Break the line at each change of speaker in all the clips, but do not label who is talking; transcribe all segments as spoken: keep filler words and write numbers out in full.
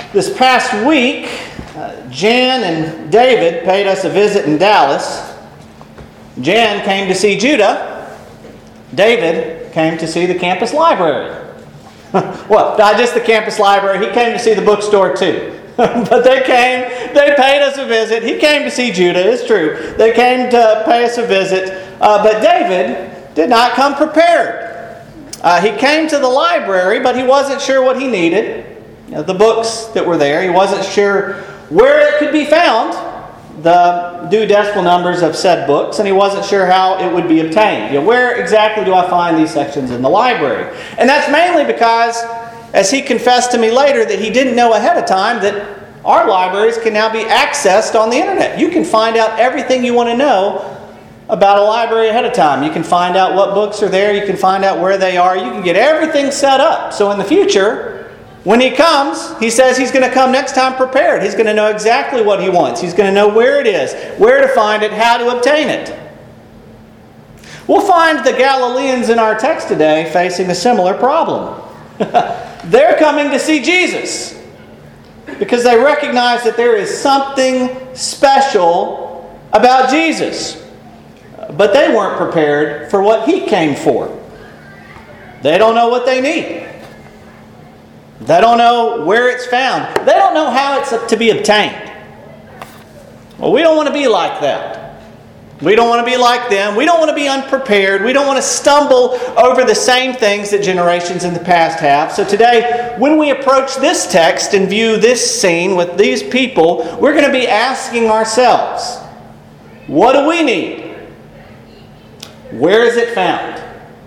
This past week, uh, Jan and David paid us a visit in Dallas. Jan came to see Judah. David came to see the campus library. Well, not just the campus library. He came to see the bookstore too. But they came, they paid us a visit. He came to see Judah, it's true. They came to pay us a visit. Uh, but David did not come prepared. Uh, he came to the library, but he wasn't sure what he needed. You know, the books that were there, he wasn't sure where it could be found, the due decimal numbers of said books, and he wasn't sure how it would be obtained. You know, where exactly do I find these sections in the library? And that's mainly because, as he confessed to me later, that he didn't know ahead of time that our libraries can now be accessed on the internet. You can find out everything you want to know about a library ahead of time. You can find out what books are there. You can find out where they are. You can get everything set up. So in the future, when he comes, he says he's going to come next time prepared. He's going to know exactly what he wants. He's going to know where it is, where to find it, how to obtain it. We'll find the Galileans in our text today facing a similar problem. They're coming to see Jesus because they recognize that there is something special about Jesus. But they weren't prepared for what he came for. They don't know what they need. They don't know where it's found. They don't know how it's to be obtained. Well, we don't want to be like that. We don't want to be like them. We don't want to be unprepared. We don't want to stumble over the same things that generations in the past have. So today, when we approach this text and view this scene with these people, we're going to be asking ourselves, what do we need? Where is it found?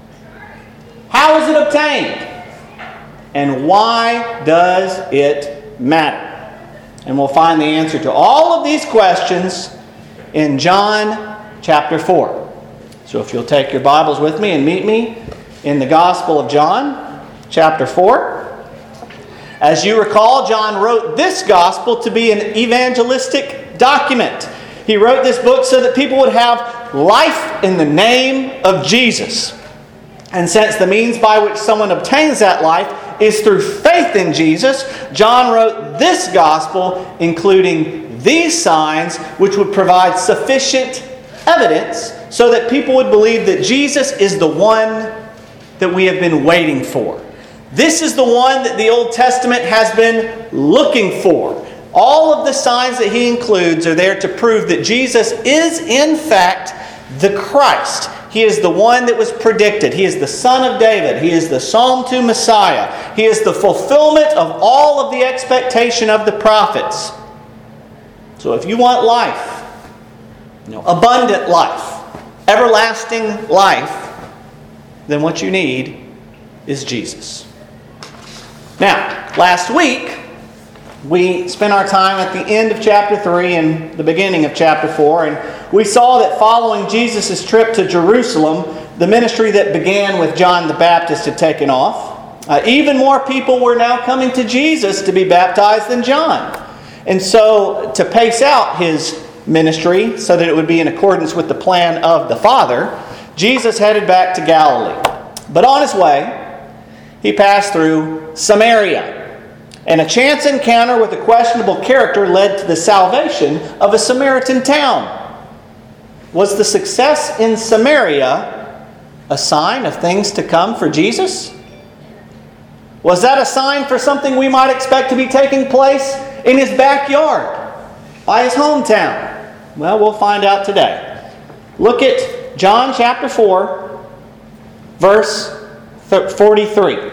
How is it obtained? And why does it matter? And we'll find the answer to all of these questions in John chapter four. So if you'll take your Bibles with me and meet me in the Gospel of John chapter four. As you recall, John wrote this Gospel to be an evangelistic document. He wrote this book so that people would have life in the name of Jesus. And since the means by which someone obtains that life is through faith in Jesus, John wrote this gospel, including these signs, which would provide sufficient evidence so that people would believe that Jesus is the one that we have been waiting for. This is the one that the Old Testament has been looking for. All of the signs that he includes are there to prove that Jesus is, in fact, the Christ. He is the one that was predicted. He is the Son of David. He is the Psalm two Messiah. He is the fulfillment of all of the expectation of the prophets. So if you want life, you know, abundant life, everlasting life, then what you need is Jesus. Now, last week, we spent our time at the end of chapter three and the beginning of chapter four, and we saw that following Jesus' trip to Jerusalem, the ministry that began with John the Baptist had taken off. Uh, even more people were now coming to Jesus to be baptized than John. And so, to pace out his ministry so that it would be in accordance with the plan of the Father, Jesus headed back to Galilee. But on his way, he passed through Samaria. And a chance encounter with a questionable character led to the salvation of a Samaritan town. Was the success in Samaria a sign of things to come for Jesus? Was that a sign for something we might expect to be taking place in his backyard, by his hometown? Well, we'll find out today. Look at John chapter four, verse forty-three.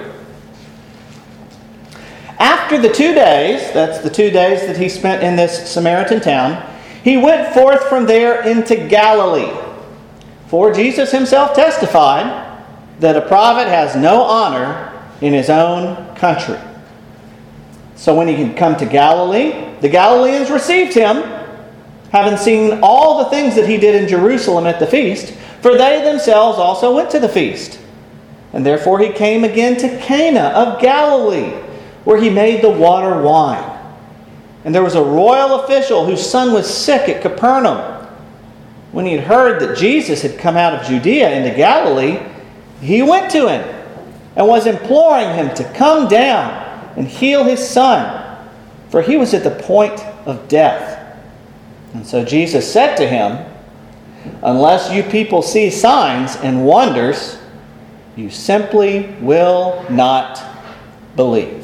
After the two days, that's the two days that he spent in this Samaritan town, he went forth from there into Galilee. For Jesus himself testified that a prophet has no honor in his own country. So when he had come to Galilee, the Galileans received him, having seen all the things that he did in Jerusalem at the feast, for they themselves also went to the feast. And therefore he came again to Cana of Galilee, where he made the water wine. And there was a royal official whose son was sick at Capernaum. When he had heard that Jesus had come out of Judea into Galilee, he went to him and was imploring him to come down and heal his son, for he was at the point of death. And so Jesus said to him, unless you people see signs and wonders, you simply will not believe.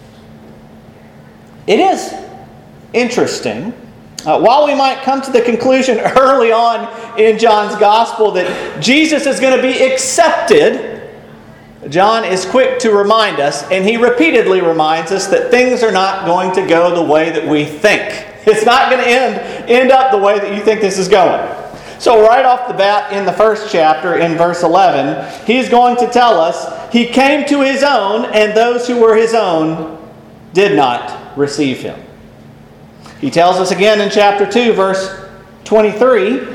It is interesting, uh, while we might come to the conclusion early on in John's Gospel that Jesus is going to be accepted, John is quick to remind us, and he repeatedly reminds us that things are not going to go the way that we think. It's not going to end, end up the way that you think this is going. So right off the bat in the first chapter, in verse eleven, he's going to tell us, he came to his own, and those who were his own did not receive him. He tells us again in chapter two, verse twenty-three,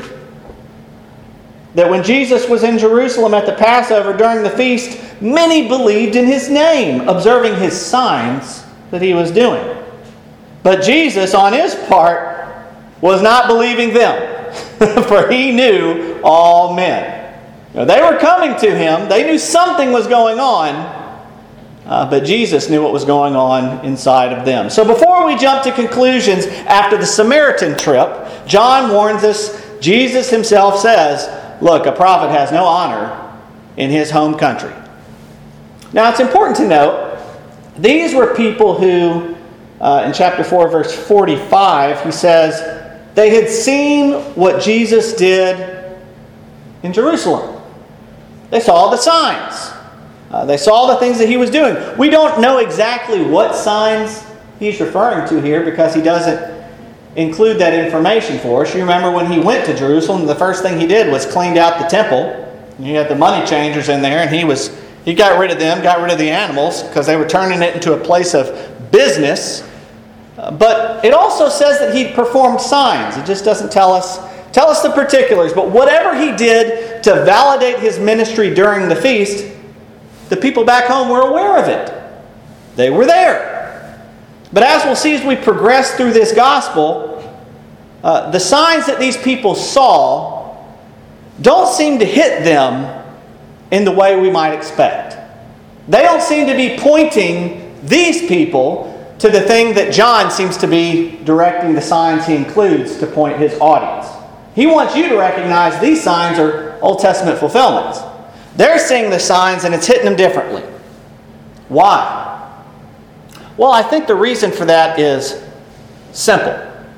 that when Jesus was in Jerusalem at the Passover during the feast, many believed in his name, observing his signs that he was doing. But Jesus, on his part, was not believing them, for he knew all men. Now, they were coming to him. They knew something was going on, uh, but Jesus knew what was going on inside of them. So before we jump to conclusions after the Samaritan trip, John warns us, Jesus himself says, look, a prophet has no honor in his home country. Now, it's important to note, these were people who, uh, in chapter four, verse forty-five, he says, they had seen what Jesus did in Jerusalem. They saw the signs. Uh, they saw the things that he was doing. We don't know exactly what signs he's referring to here because he doesn't include that information for us. You remember when he went to Jerusalem, the first thing he did was cleaned out the temple. You had the money changers in there, and he was he got rid of them, got rid of the animals because they were turning it into a place of business. Uh, but it also says that he performed signs. It just doesn't tell us tell us the particulars. But whatever he did to validate his ministry during the feast, the people back home were aware of it. They were there. But as we'll see as we progress through this gospel, uh, the signs that these people saw don't seem to hit them in the way we might expect. They don't seem to be pointing these people to the thing that John seems to be directing the signs he includes to point his audience. He wants you to recognize these signs are Old Testament fulfillments. They're seeing the signs and it's hitting them differently. Why? Well, I think the reason for that is simple.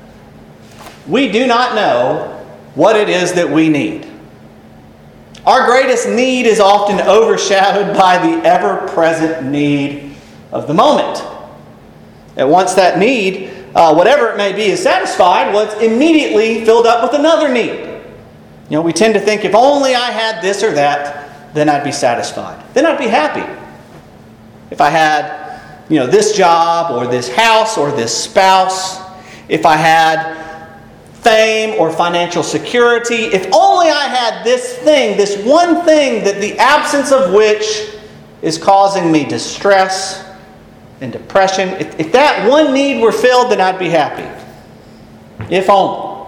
We do not know what it is that we need. Our greatest need is often overshadowed by the ever-present need of the moment. And once that need, uh, whatever it may be, is satisfied, well, it's immediately filled up with another need. You know, we tend to think, if only I had this or that, then I'd be satisfied. Then I'd be happy. If I had, you know, this job or this house or this spouse, if I had fame or financial security, if only I had this thing, this one thing that the absence of which is causing me distress and depression, if, if that one need were filled, then I'd be happy. If only.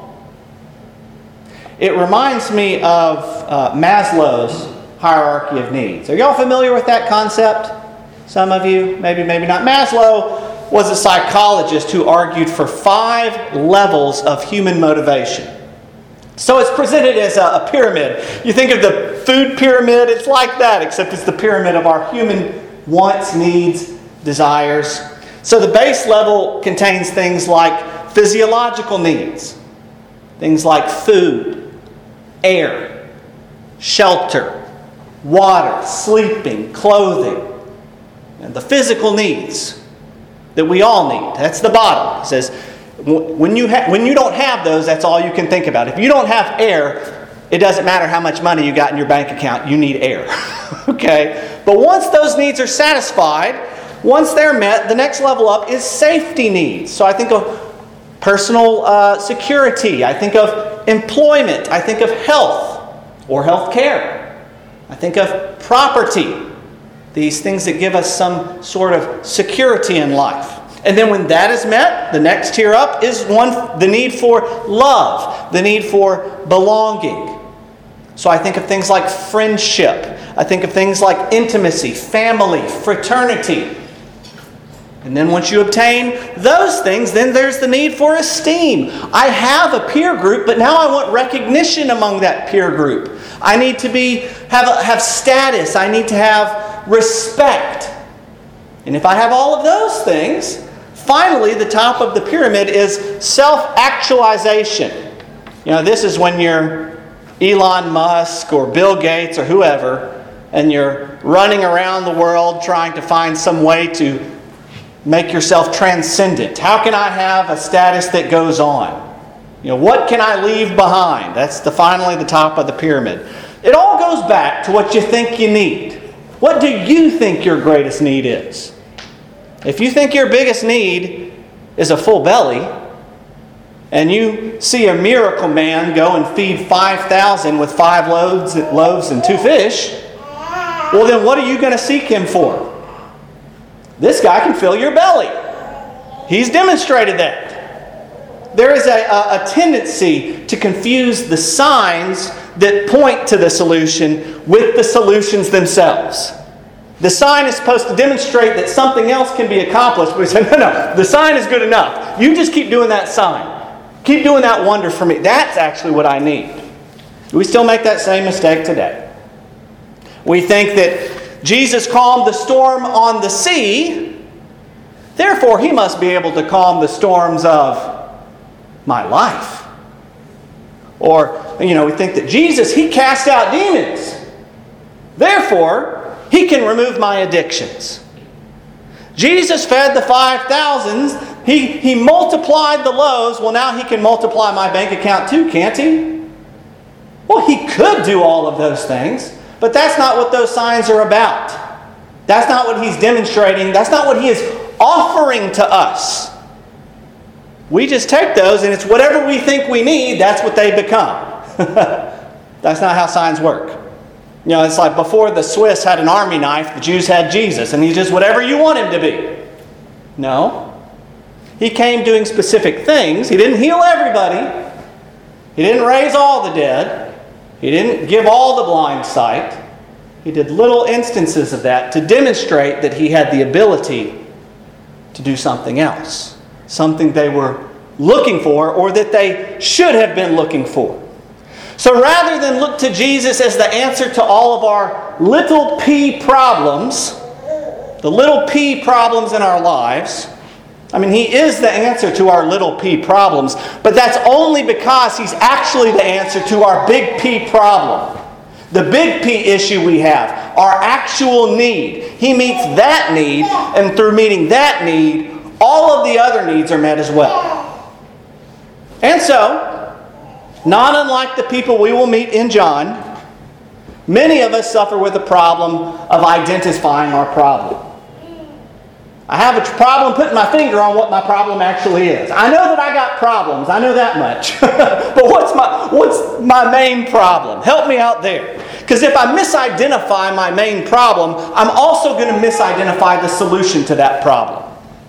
It reminds me of uh, Maslow's hierarchy of needs. Are y'all familiar with that concept? Some of you, maybe, maybe not. Maslow was a psychologist who argued for five levels of human motivation. So it's presented as a, a pyramid. You think of the food pyramid, it's like that, except it's the pyramid of our human wants, needs, desires. So the base level contains things like physiological needs, things like food, air, shelter, water, sleeping, clothing, and the physical needs that we all need. That's the bottom. It says, when you, ha- when you don't have those, that's all you can think about. If you don't have air, it doesn't matter how much money you got in your bank account, you need air. Okay? But once those needs are satisfied, once they're met, the next level up is safety needs. So I think of personal uh, security. I think of employment. I think of health or health care. I think of property. These things that give us some sort of security in life. And then when that is met, the next tier up is one the need for love, the need for belonging. So I think of things like friendship. I think of things like intimacy, family, fraternity. And then once you obtain those things, then there's the need for esteem. I have a peer group, but now I want recognition among that peer group. I need to be have, a, have status. I need to have respect. And if I have all of those things, finally the top of the pyramid is self-actualization. You know, this is when you're Elon Musk or Bill Gates or whoever, and you're running around the world trying to find some way to make yourself transcendent. How can I have a status that goes on? You know, what can I leave behind? That's the finally the top of the pyramid. It all goes back to what you think you need. What do you think your greatest need is? If you think your biggest need is a full belly, and you see a miracle man go and feed five thousand with five loaves, loaves and two fish, well then what are you going to seek him for? This guy can fill your belly. He's demonstrated that. There is a, a, a tendency to confuse the signs that point to the solution with the solutions themselves. The sign is supposed to demonstrate that something else can be accomplished, but we say, no, no, the sign is good enough. You just keep doing that sign. Keep doing that wonder for me. That's actually what I need. We still make that same mistake today. We think that Jesus calmed the storm on the sea, therefore he must be able to calm the storms of my life. Or, you know, we think that Jesus, he cast out demons, therefore he can remove my addictions. Jesus fed the five thousands, he, he multiplied the loaves, well now he can multiply my bank account too, can't he? Well, he could do all of those things. But that's not what those signs are about. That's not what he's demonstrating. That's not what he is offering to us. We just take those and it's whatever we think we need, that's what they become. That's not how signs work. You know, it's like before the Swiss had an army knife, the Jews had Jesus, and he's just whatever you want him to be. No. He came doing specific things. He didn't heal everybody. He didn't raise all the dead. He didn't give all the blind sight. He did little instances of that to demonstrate that he had the ability to do something else. Something they were looking for or that they should have been looking for. So rather than look to Jesus as the answer to all of our little p problems, the little p problems in our lives, I mean, he is the answer to our little p problems, but that's only because he's actually the answer to our big P problem. The big P issue we have, our actual need. He meets that need, and through meeting that need, all of the other needs are met as well. And so, not unlike the people we will meet in John, many of us suffer with the problem of identifying our problem. I have a problem putting my finger on what my problem actually is. I know that I got problems. I know that much. But what's my what's my main problem? Help me out there. Because if I misidentify my main problem, I'm also going to misidentify the solution to that problem.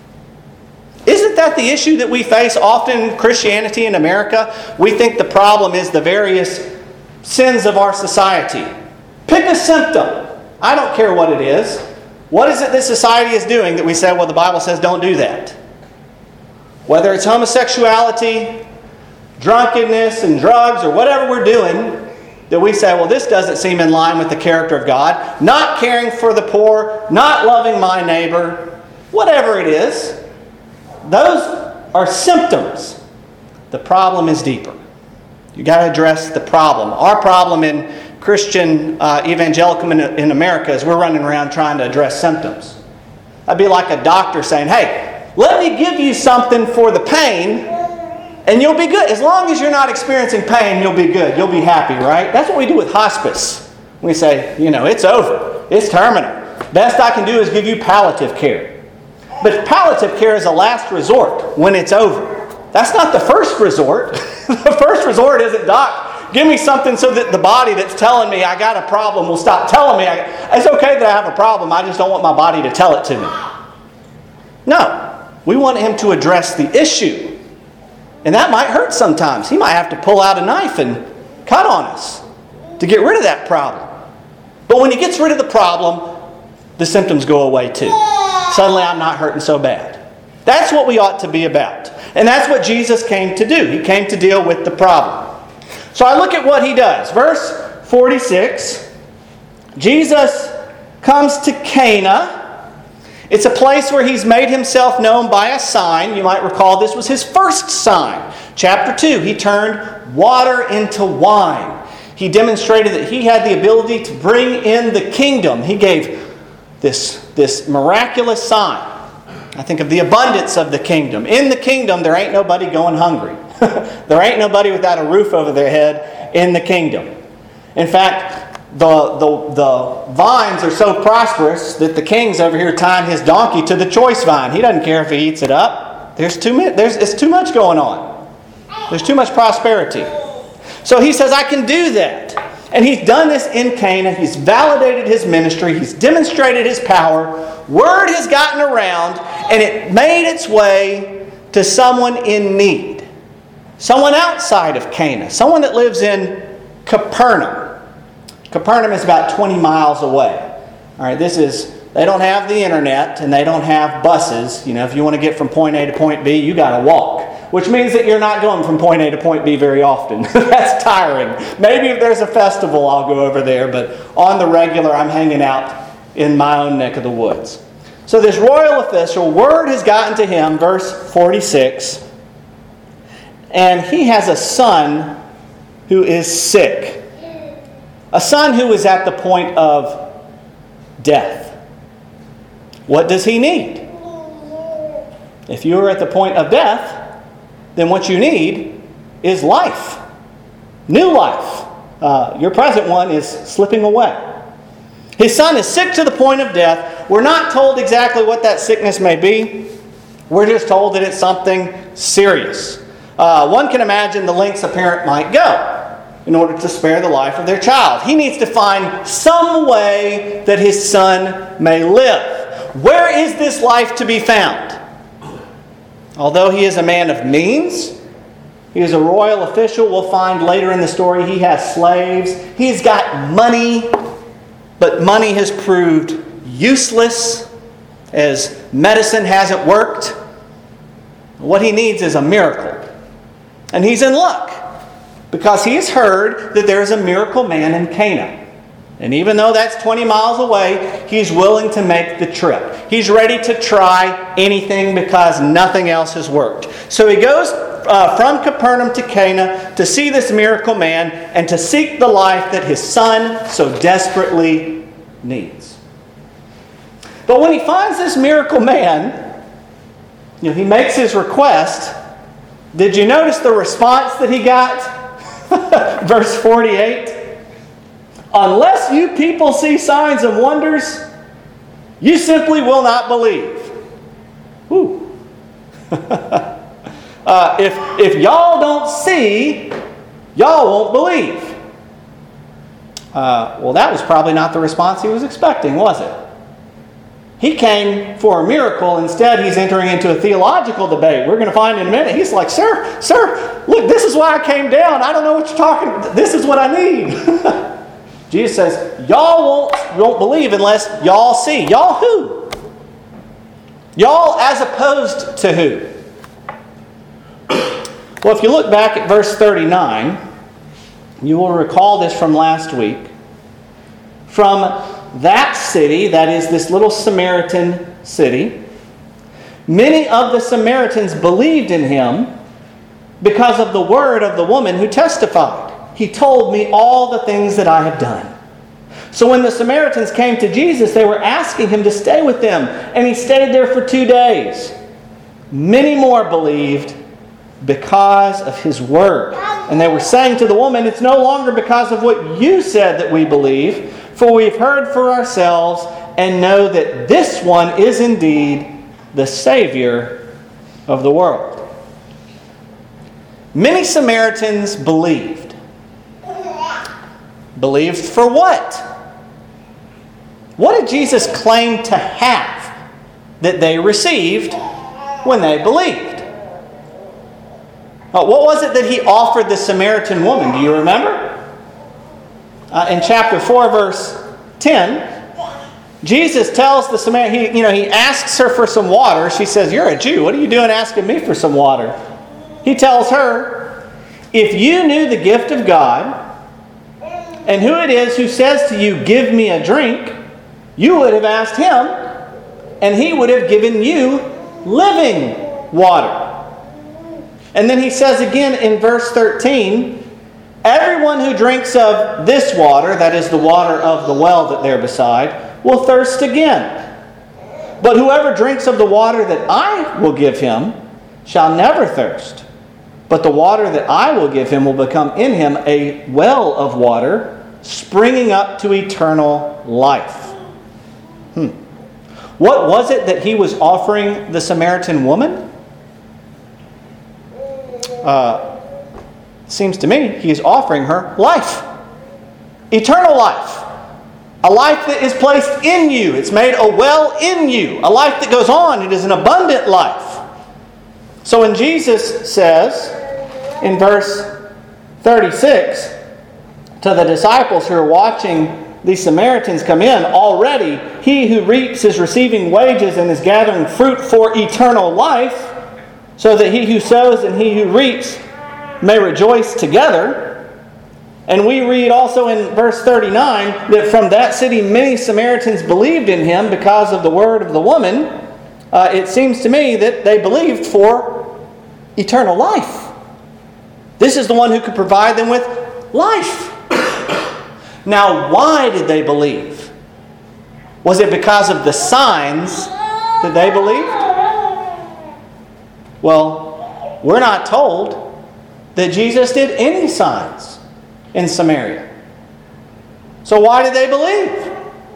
Isn't that the issue that we face often in Christianity in America? We think the problem is the various sins of our society. Pick a symptom. I don't care what it is. What is it that society is doing that we say, well, the Bible says don't do that? Whether it's homosexuality, drunkenness, and drugs, or whatever we're doing, that we say, well, this doesn't seem in line with the character of God. Not caring for the poor, not loving my neighbor, whatever it is. Those are symptoms. The problem is deeper. You've got to address the problem. Our problem in Christian uh, evangelicalism in, in America is we're running around trying to address symptoms. That'd be like a doctor saying, hey, let me give you something for the pain and you'll be good. As long as you're not experiencing pain, you'll be good. You'll be happy, right? That's what we do with hospice. We say, you know, it's over. It's terminal. Best I can do is give you palliative care. But palliative care is a last resort when it's over. That's not the first resort. The first resort isn't, doc, give me something so that the body that's telling me I got a problem will stop telling me. I, it's okay that I have a problem. I just don't want my body to tell it to me. No. We want him to address the issue. And that might hurt sometimes. He might have to pull out a knife and cut on us to get rid of that problem. But when he gets rid of the problem, the symptoms go away too. suddenly I'm not hurting so bad. That's what we ought to be about. And that's what Jesus came to do. He came to deal with the problem. So I look at what he does. Verse forty-six, Jesus comes to Cana. It's a place where he's made himself known by a sign. You might recall this was his first sign. Chapter two, he turned water into wine. He demonstrated that he had the ability to bring in the kingdom. He gave this, this miraculous sign. I think of the abundance of the kingdom. In the kingdom, there ain't nobody going hungry. There ain't nobody without a roof over their head in the kingdom. In fact, the, the, the vines are so prosperous that the king's over here tying his donkey to the choice vine. He doesn't care if he eats it up. There's too, there's, it's too much going on. There's too much prosperity. So he says, I can do that. And he's done this in Cana. He's validated his ministry. He's demonstrated his power. Word has gotten around, and it made its way to someone in need. Someone outside of Cana. Someone that lives in Capernaum. Capernaum is about twenty miles away. All right, this is, they don't have the internet, and they don't have buses. You know, if you want to get from point A to point B, you got to walk. Which means that you're not going from point A to point B very often. That's tiring. Maybe if there's a festival, I'll go over there. But on the regular, I'm hanging out in my own neck of the woods. So this royal official, word has gotten to him, verse forty-six. And he has a son who is sick. A son who is at the point of death. What does he need? If you are at the point of death, then what you need is life. New life. Uh, your present one is slipping away. His son is sick to the point of death. We're not told exactly what that sickness may be. We're just told that it's something serious. Uh, one can imagine the lengths a parent might go in order to spare the life of their child. He needs to find some way that his son may live. Where is this life to be found? Although he is a man of means, he is a royal official. We'll find later in the story he has slaves. He's got money, but money has proved useless as medicine hasn't worked. What he needs is a miracle. And he's in luck because he's heard that there is a miracle man in Cana. And even though that's twenty miles away, he's willing to make the trip. He's ready to try anything because nothing else has worked. So he goes uh, from Capernaum to Cana to see this miracle man and to seek the life that his son so desperately needs. But when he finds this miracle man, you know, he makes his request. Did you notice the response that he got? Verse forty-eight. Unless you people see signs and wonders, you simply will not believe. Whew. uh, if, if y'all don't see, y'all won't believe. Uh, well, that was probably not the response he was expecting, was it? He came for a miracle. Instead, he's entering into a theological debate. We're going to find in a minute. He's like, sir, sir, look, this is why I came down. I don't know what you're talking about. This is what I need. Jesus says, y'all won't, won't believe unless y'all see. Y'all who? Y'all as opposed to who? Well, if you look back at verse thirty-nine, you will recall this from last week. From that city, that is this little Samaritan city, many of the Samaritans believed in him because of the word of the woman who testified. He told me all the things that I have done. So when the Samaritans came to Jesus, they were asking him to stay with them. And he stayed there for two days. Many more believed because of his word. And they were saying to the woman, it's no longer because of what you said that we believe, for we've heard for ourselves and know that this one is indeed the Savior of the world. Many Samaritans believed. Believed for what? What did Jesus claim to have that they received when they believed? Oh, what was it that he offered the Samaritan woman? Do you remember? Uh, in chapter four, verse ten, Jesus tells the Samaritan, he, you know, he asks her for some water. She says, "You're a Jew. What are you doing asking me for some water?" He tells her, "If you knew the gift of God and who it is who says to you, 'Give me a drink,' you would have asked him, and he would have given you living water." And then he says again in verse thirteen, "Everyone who drinks of this water," that is the water of the well that they're beside, "will thirst again. But whoever drinks of the water that I will give him shall never thirst. But the water that I will give him will become in him a well of water, springing up to eternal life." Hmm. What was it that he was offering the Samaritan woman? Uh, seems to me he is offering her life. Eternal life. A life that is placed in you. It's made a well in you. A life that goes on. It is an abundant life. So when Jesus says in verse thirty-six to the disciples who are watching these Samaritans come in, "Already he who reaps is receiving wages and is gathering fruit for eternal life, so that he who sows and he who reaps may rejoice together." And we read also in verse thirty-nine that from that city many Samaritans believed in him because of the word of the woman. Uh, it seems to me that they believed for eternal life. This is the one who could provide them with life. Now, why did they believe? Was it because of the signs that they believed? Well, we're not told that Jesus did any signs in Samaria. So why did they believe?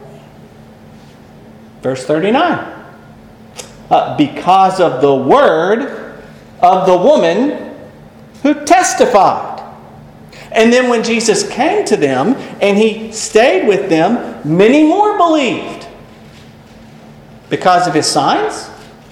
Verse thirty-nine. Uh, because of the word of the woman who testified. And then when Jesus came to them and he stayed with them, many more believed. Because of his signs?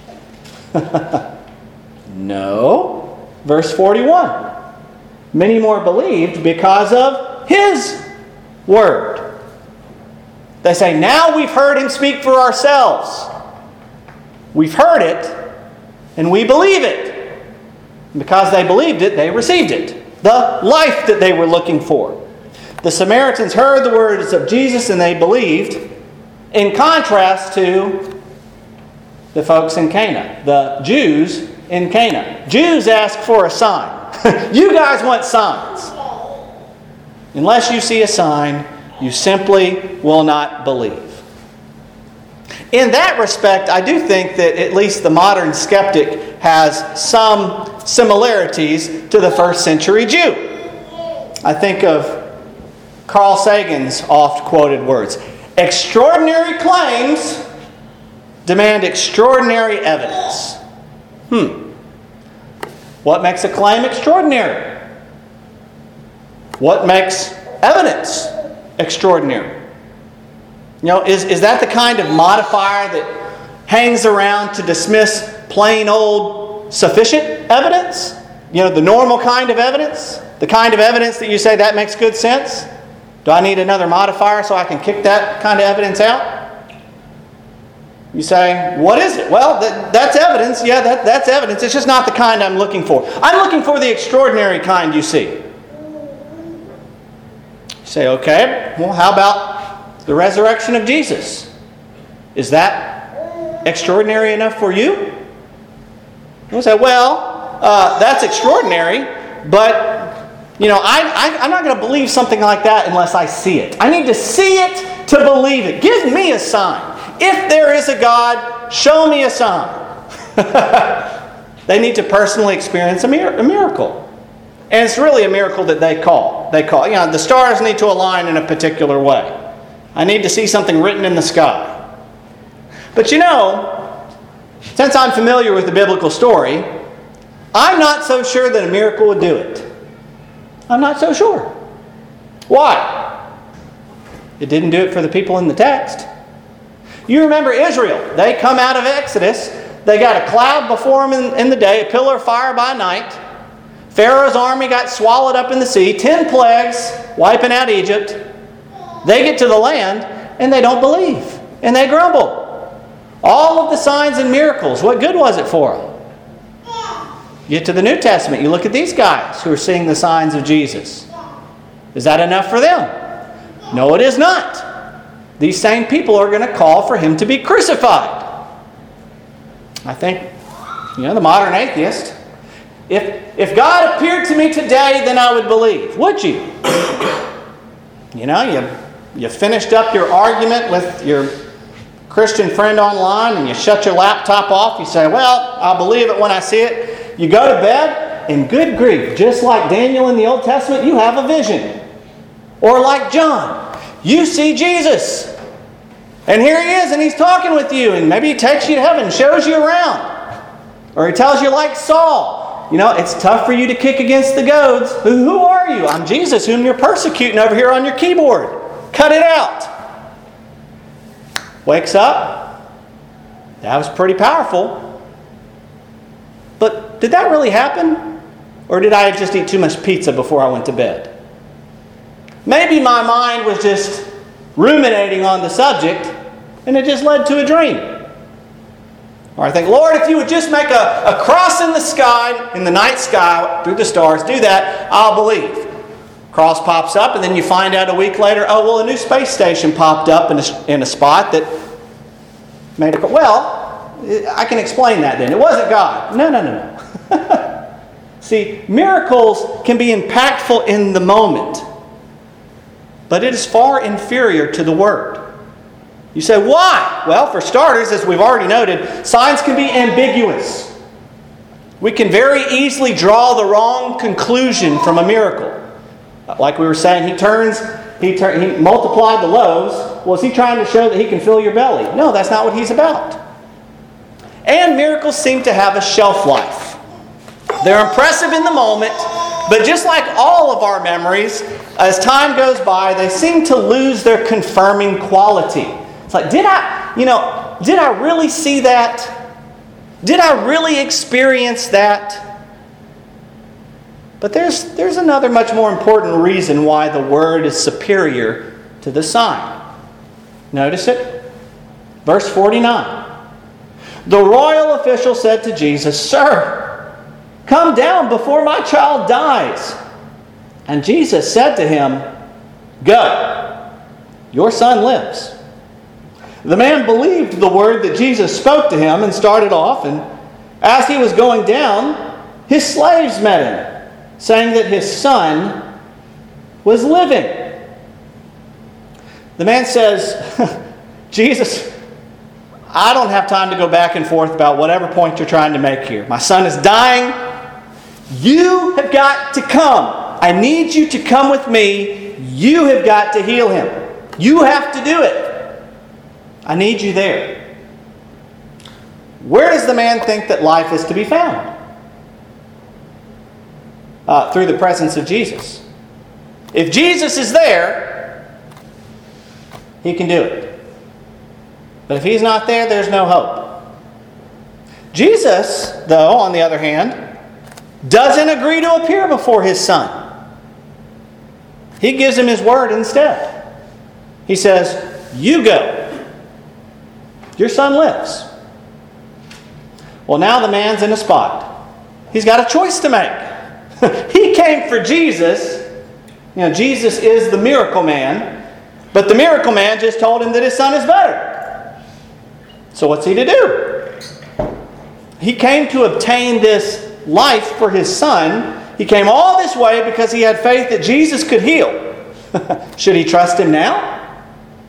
No. Verse forty-one. Many more believed because of his word. They say, "Now we've heard him speak for ourselves. We've heard it and we believe it." And because they believed it, they received it. The life that they were looking for. The Samaritans heard the words of Jesus and they believed, in contrast to the folks in Cana, the Jews in Cana. Jews ask for a sign. You guys want signs. Unless you see a sign, you simply will not believe. In that respect, I do think that at least the modern skeptic has some similarities to the first century Jew. I think of Carl Sagan's oft-quoted words. Extraordinary claims demand extraordinary evidence. Hmm. What makes a claim extraordinary? What makes evidence extraordinary? You know, is, is that the kind of modifier that hangs around to dismiss plain old sufficient evidence? You know, the normal kind of evidence? The kind of evidence that you say, that makes good sense? Do I need another modifier so I can kick that kind of evidence out? You say, what is it? Well, that, that's evidence. Yeah, that, that's evidence. It's just not the kind I'm looking for. I'm looking for the extraordinary kind, you see. You say, okay, well, how about the resurrection of Jesus? Is that extraordinary enough for you? You'll say, well, uh, that's extraordinary, but, you know, I, I, I'm not going to believe something like that unless I see it. I need to see it to believe it. Give me a sign. If there is a God, show me a sign. They need to personally experience a, mir- a miracle. And it's really a miracle that they call. They call. You know, the stars need to align in a particular way. I need to see something written in the sky. But you know, since I'm familiar with the biblical story, I'm not so sure that a miracle would do it. I'm not so sure. Why? It didn't do it for the people in the text. You remember Israel. They come out of Exodus. They got a cloud before them in, in the day, a pillar of fire by night. Pharaoh's army got swallowed up in the sea. Ten plagues wiping out Egypt. They get to the land and they don't believe. and they grumbled. All of the signs and miracles, what good was it for them? Get to the New Testament, you look at these guys who are seeing the signs of Jesus. Is that enough for them? No, it is not. These same people are going to call for him to be crucified. I think, you know, the modern atheist, if, if God appeared to me today, then I would believe. Would you? You know, you, you finished up your argument with your Christian friend online and you shut your laptop off. You say, well, I'll believe it when I see it. You go to bed, and good grief, just like Daniel in the Old Testament, you have a vision. Or like John, you see Jesus. And here he is, and he's talking with you, and maybe he takes you to heaven and shows you around. Or he tells you like Saul, you know, it's tough for you to kick against the goads. Who, who are you? I'm Jesus, whom you're persecuting over here on your keyboard. Cut it out. Wakes up. That was pretty powerful. But did that really happen? Or did I just eat too much pizza before I went to bed? Maybe my mind was just ruminating on the subject and it just led to a dream. Or I think, Lord, if you would just make a, a cross in the sky, in the night sky, through the stars, do that, I'll believe. Cross pops up and then you find out a week later, oh, well, a new space station popped up in a, in a spot that made a... Well... I can explain that then. It wasn't God. No, no, no, no. See, miracles can be impactful in the moment, but it is far inferior to the Word. You say, why? Well, for starters, as we've already noted, signs can be ambiguous. We can very easily draw the wrong conclusion from a miracle. Like we were saying, he turns, he, tur- he multiplied the loaves. Well, is he trying to show that he can fill your belly? No, that's not what he's about. And miracles seem to have a shelf life. They're impressive in the moment, but just like all of our memories, as time goes by, they seem to lose their confirming quality. It's like, did I, you know, did I really see that? Did I really experience that? But there's, there's another much more important reason why the Word is superior to the sign. Notice it. Verse forty-nine. The royal official said to Jesus, Sir, come down before my child dies. And Jesus said to him, Go, your son lives. The man believed the word that Jesus spoke to him and started off. And as he was going down, his slaves met him, saying that his son was living. The man says, Jesus, I don't have time to go back and forth about whatever point you're trying to make here. My son is dying. You have got to come. I need you to come with me. You have got to heal him. You have to do it. I need you there. Where does the man think that life is to be found? Uh, through the presence of Jesus. If Jesus is there, he can do it. But if he's not there, there's no hope. Jesus, though, on the other hand, doesn't agree to appear before his son. He gives him his word instead. He says, you go. Your son lives. Well, now the man's in a spot. He's got a choice to make. He came for Jesus. You know, Jesus is the miracle man. But the miracle man just told him that his son is better. So what's he to do? He came to obtain this life for his son. He came all this way because he had faith that Jesus could heal. Should he trust him now?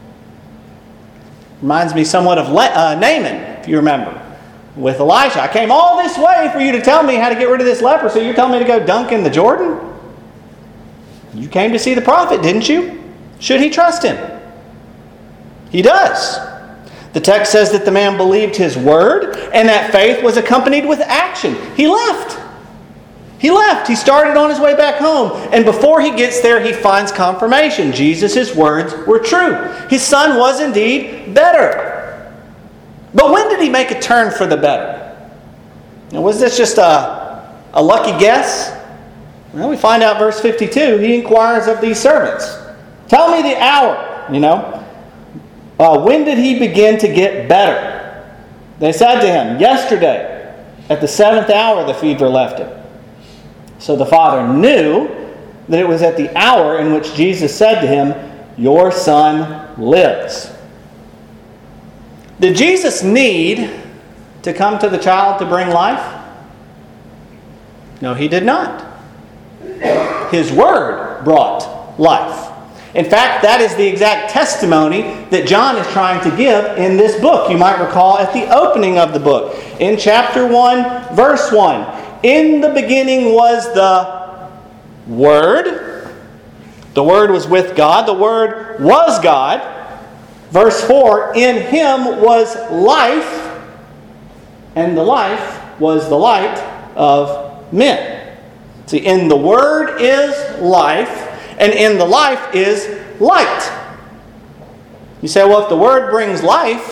Reminds me somewhat of Le- uh, Naaman, if you remember, with Elisha. I came all this way for you to tell me how to get rid of this leper, so you're telling me to go dunk in the Jordan? You came to see the prophet, didn't you? Should he trust him? He does. The text says that the man believed his word, and that faith was accompanied with action. He left. He left. He started on his way back home. And before he gets there, he finds confirmation. Jesus' words were true. His son was indeed better. But when did he make a turn for the better? Now, was this just a, a lucky guess? Well, we find out verse fifty-two. He inquires of these servants. Tell me the hour, you know. Uh, when did he begin to get better? They said to him, yesterday, at the seventh hour, the fever left him. So the father knew that it was at the hour in which Jesus said to him, your son lives. Did Jesus need to come to the child to bring life? No, he did not. His word brought life. In fact, that is the exact testimony that John is trying to give in this book. You might recall at the opening of the book, in chapter one, verse one, in the beginning was the Word. The Word was with God. The Word was God. Verse four, in Him was life, and the life was the light of men. See, in the Word is life, and in the life is light. You say, well, if the Word brings life,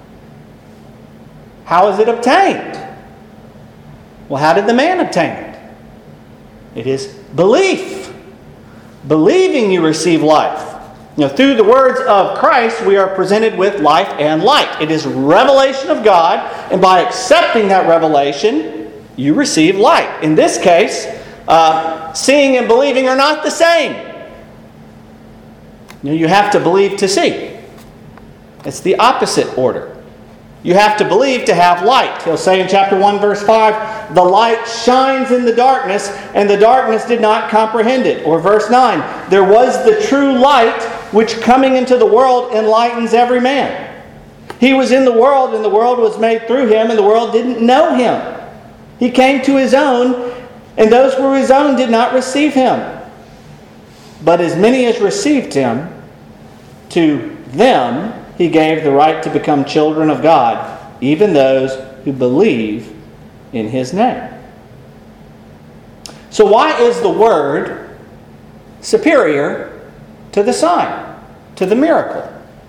how is it obtained? Well, how did the man obtain it? It is belief. Believing you receive life. You know, through the words of Christ, we are presented with life and light. It is revelation of God, and by accepting that revelation, you receive light. In this case, uh, seeing and believing are not the same. You know, you have to believe to see. It's the opposite order. You have to believe to have light. He'll say in chapter one, verse five, the light shines in the darkness, and the darkness did not comprehend it. Or verse nine, there was the true light, which coming into the world enlightens every man. He was in the world, and the world was made through him, and the world didn't know him. He came to his own, and those who were his own did not receive him. But as many as received him, to them he gave the right to become children of God, even those who believe in his name. So why is the Word superior to the sign, to the miracle?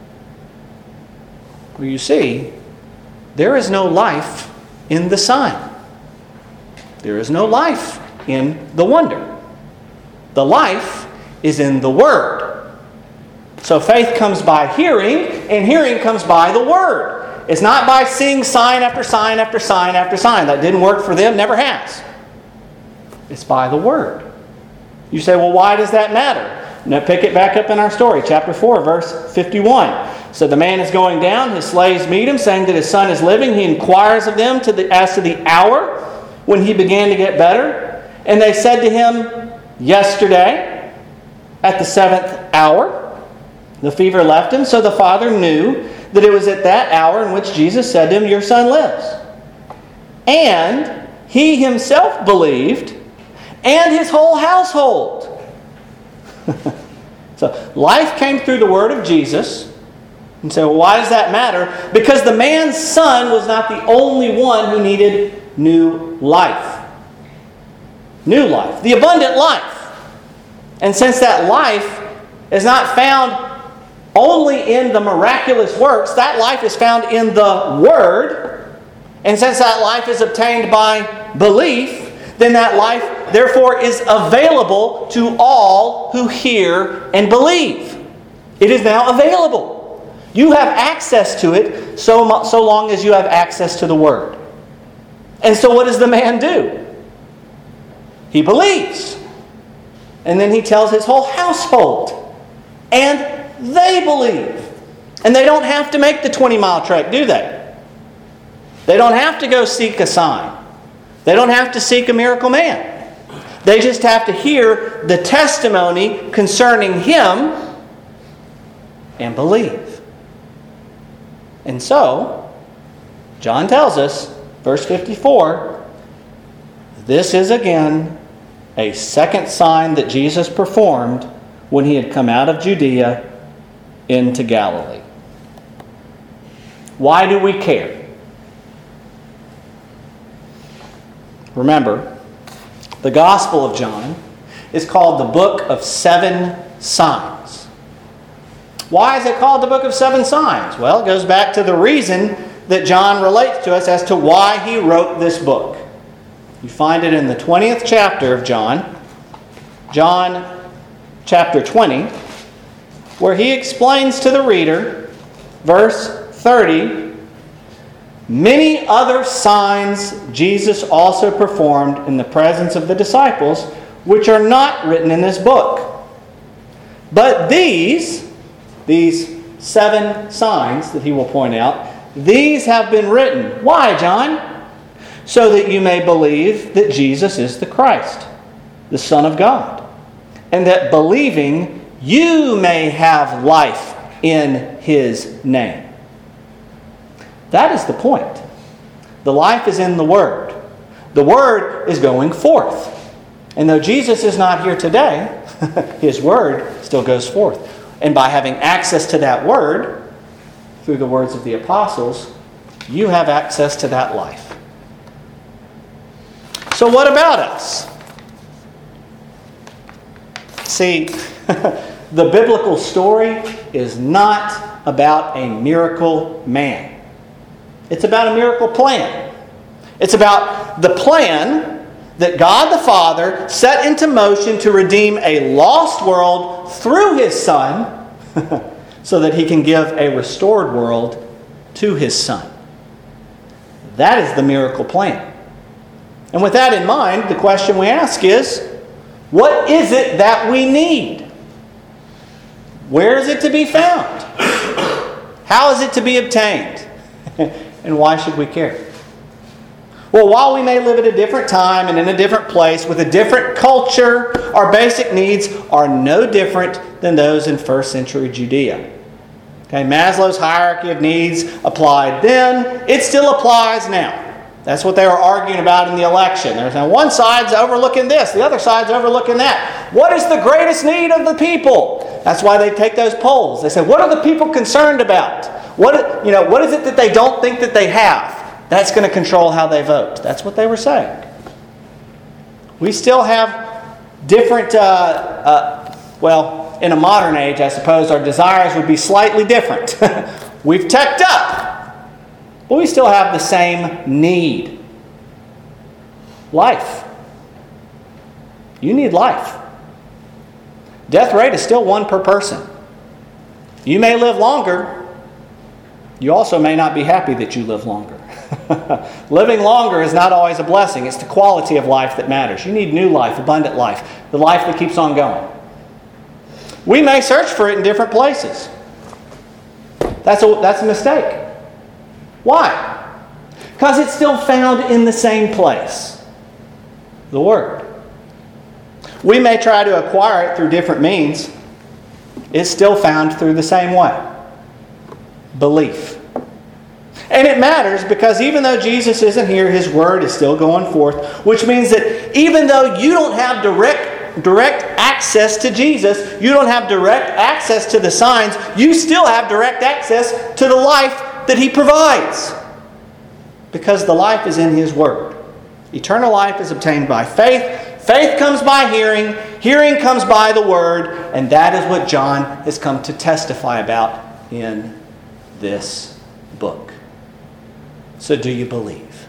Well, you see, there is no life in the sign. There is no life in the wonder. The life is in the Word. So faith comes by hearing, and hearing comes by the Word. It's not by seeing sign after sign after sign after sign. That didn't work for them, never has. It's by the Word. You say, well, why does that matter? Now pick it back up in our story, chapter four, verse fifty-one. So the man is going down, his slaves meet him, saying that his son is living. He inquires of them to the, as to the hour when he began to get better. And they said to him, yesterday, at the seventh hour, the fever left him. So the father knew that it was at that hour in which Jesus said to him, your son lives. And he himself believed, and his whole household. So life came through the word of Jesus. And so why does that matter? Because the man's son was not the only one who needed new life. New life. The abundant life. And since that life is not found only in the miraculous works, that life is found in the Word. And since that life is obtained by belief, then that life, therefore, is available to all who hear and believe. It is now available. You have access to it so, so long as you have access to the Word. And so what does the man do? He believes. And then he tells his whole household. And they believe. And they don't have to make the twenty-mile trek, do they? They don't have to go seek a sign. They don't have to seek a miracle man. They just have to hear the testimony concerning him and believe. And so, John tells us, verse fifty-four, this is again a second sign that Jesus performed when he had come out of Judea into Galilee. Why do we care? Remember, the Gospel of John is called the Book of Seven Signs. Why is it called the Book of Seven Signs? Well, it goes back to the reason that John relates to us as to why he wrote this book. You find it in the twentieth chapter of John, John chapter twenty, where he explains to the reader verse thirty, many other signs Jesus also performed in the presence of the disciples, which are not written in this book. But these, these seven signs that he will point out, these have been written. Why, John? So that you may believe that Jesus is the Christ, the Son of God, and that believing you may have life in His name. That is the point. The life is in the Word. The Word is going forth. And though Jesus is not here today, His Word still goes forth. And by having access to that Word, through the words of the apostles, you have access to that life. So what about us? See, the biblical story is not about a miracle man. It's about a miracle plan. It's about the plan that God the Father set into motion to redeem a lost world through His Son so that He can give a restored world to His Son. That is the miracle plan. And with that in mind, the question we ask is, what is it that we need? Where is it to be found? How is it to be obtained? And why should we care? Well, while we may live at a different time and in a different place with a different culture, our basic needs are no different than those in first century Judea. Okay, Maslow's hierarchy of needs applied then. It still applies now. That's what they were arguing about in the election. They're saying one side's overlooking this, the other side's overlooking that. What is the greatest need of the people? That's why they take those polls. They say, what are the people concerned about? What, you know, what is it that they don't think that they have? That's going to control how they vote. That's what they were saying. We still have different, uh, uh, well, in a modern age, I suppose our desires would be slightly different. We've teched up, but we still have the same need. Life. You need life. Death rate is still one per person. You may live longer. You also may not be happy that you live longer. Living longer is not always a blessing. It's the quality of life that matters. You need new life, abundant life, the life that keeps on going. We may search for it in different places. That's a, that's a mistake. Why? Because it's still found in the same place. The Word. We may try to acquire it through different means. It's still found through the same way. Belief. And it matters because even though Jesus isn't here, His Word is still going forth, which means that even though you don't have direct, direct access to Jesus, you don't have direct access to the signs, you still have direct access to the life that He provides. Because the life is in His Word. Eternal life is obtained by faith. Faith comes by hearing. Hearing comes by the Word. And that is what John has come to testify about in this book. So do you believe?